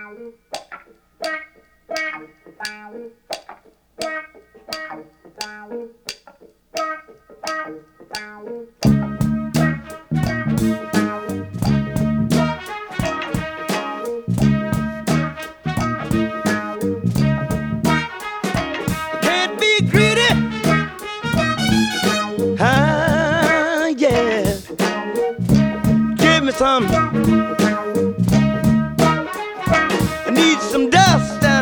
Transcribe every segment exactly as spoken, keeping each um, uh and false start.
Can't be greedy. Ah, yeah. Give me some. I need some dust. Uh,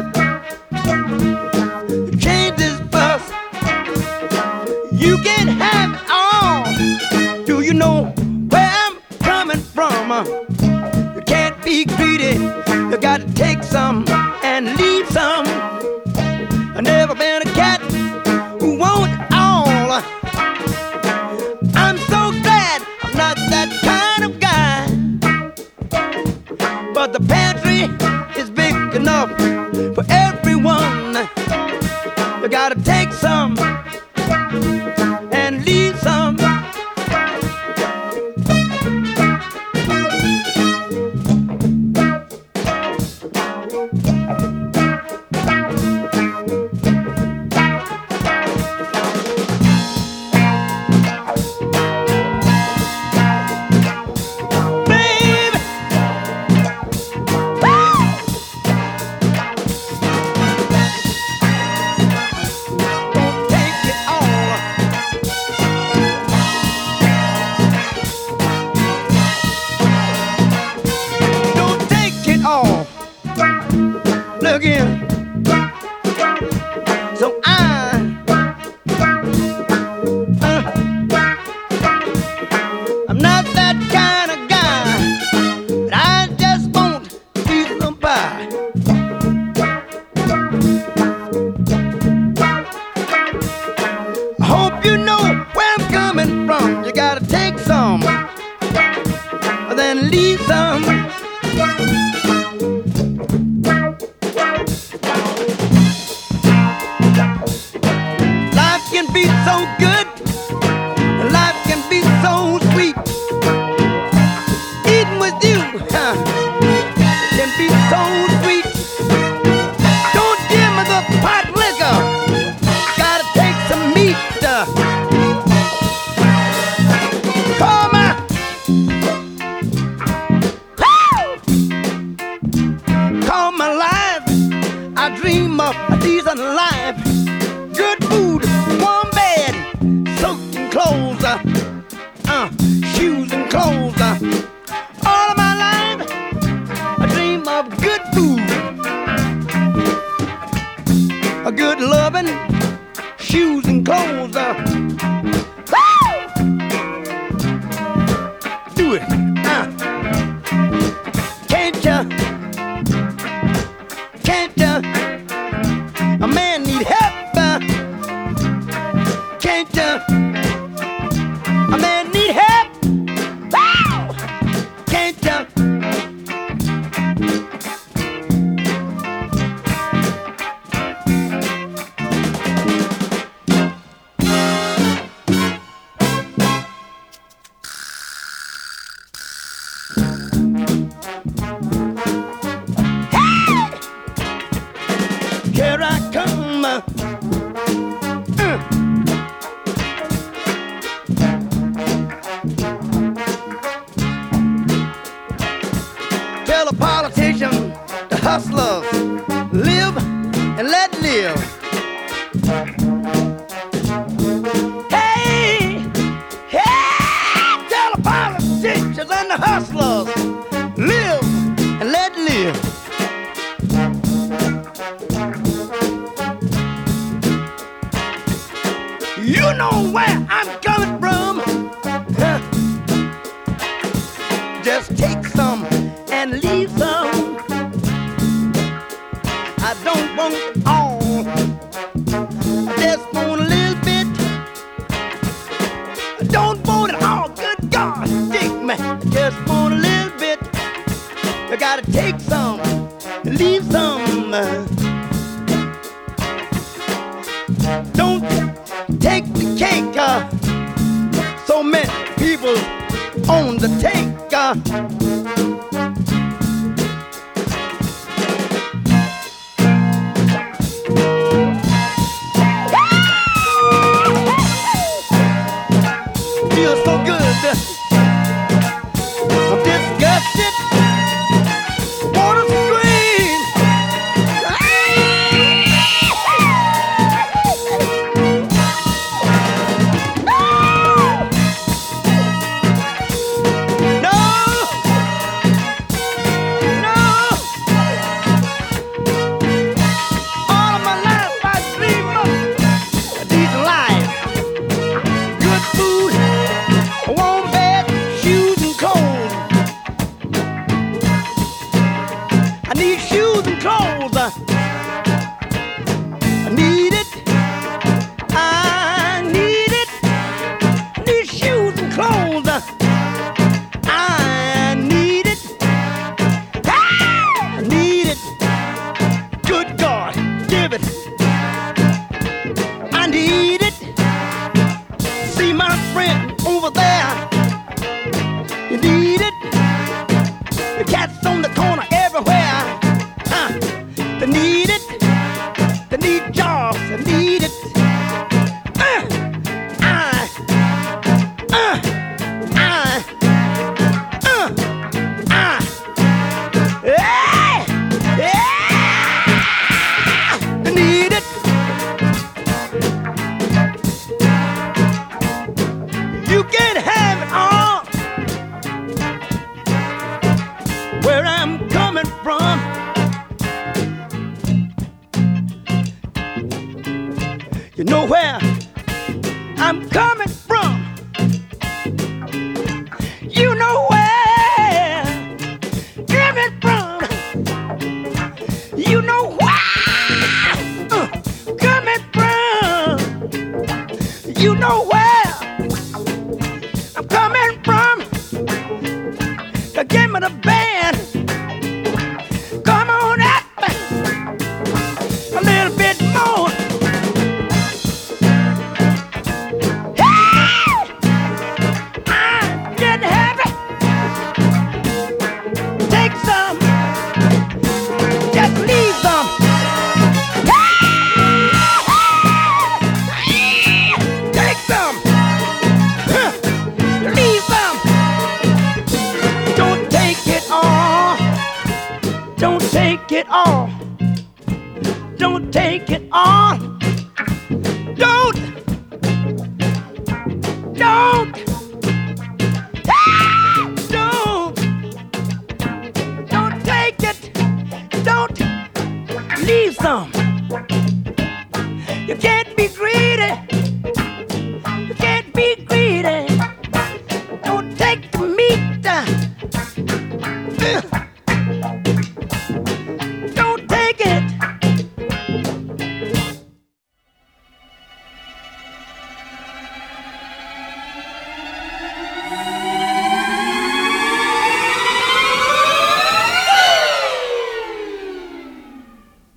change this bus. You can have it all. Do you know where I'm coming from? Uh, you can't be greedy. You gotta take some and leave some. I've never been a cat who wants it all. I'm so glad I'm not that kind of guy. But the pantry is big enough for everyone. You gotta take some and leave some. Again. So I, uh, I'm not that kind of guy, but I just want a piece of some pie. I hope you know where I'm coming from. You gotta take some, then leave some. So good, life can be so sweet. Eating with you huh, can be so sweet. Don't give me the pot liquor, gotta take some meat. Uh, call my, woo! Call my life. I dream of a decent life, good food, warm bed, soaking clothes, uh, uh, shoes and clothes. Uh, all of my life, I dream of good food, a good loving, shoes and clothes. Uh, woo! Do it, uh, can't ya? Can't ya? A man need help. Uh, Can't ya? A man need help. Wow! Can't ya? Hey! Here I come. Uh, Tell the politicians, the hustlers, live and let live. Hey, hey, tell the politicians and the hustlers, live and let live. You know where I'm coming from. Huh. Just take some and leave some. I don't want it all, I just want a little bit. I don't want it all, good God, dig me. I just want a little bit. I gotta take some and leave some. Don't take the cake, uh, so many people on the take. Uh, trust it. Wanna scream. No, no. All of my life I dream of these life. Good food, a warm bed, shoes and clothes. I need shoes and clothes. I need it. I need it. Need shoes and clothes. I need it. Ah, I need it. Good God, give it. I need it. See my friend over there. You need it. The cats on the corner everywhere. Huh. They need it. They need jobs. They need it. Uh, I, uh, I, uh, I. Yeah, yeah. They need it. You can have it all. Where I'm coming from, you know where I'm coming from. You know where coming from. You know where uh, coming from. You know where I'm coming from. Now give me the band. Come on up a little bit more. Hey! I'm getting happy. Take some. Just leave some. Hey! Take some. Huh. Leave some. Don't take it all. Don't take it all. Don't take it all.